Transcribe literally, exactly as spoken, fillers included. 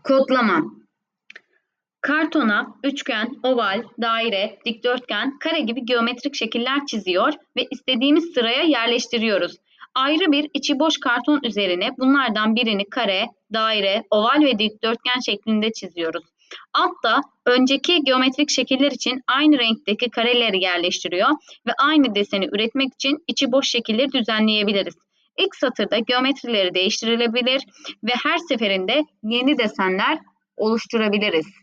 Kodlama. Kartona üçgen, oval, daire, dikdörtgen, kare gibi geometrik şekiller çiziyor ve istediğimiz sıraya yerleştiriyoruz. Ayrı bir içi boş karton üzerine bunlardan birini kare, daire, oval ve dikdörtgen şeklinde çiziyoruz. Altta önceki geometrik şekiller için aynı renkteki kareleri yerleştiriyor ve aynı deseni üretmek için içi boş şekilleri düzenleyebiliriz. İlk satırda geometrileri değiştirilebilir ve her seferinde yeni desenler oluşturabiliriz.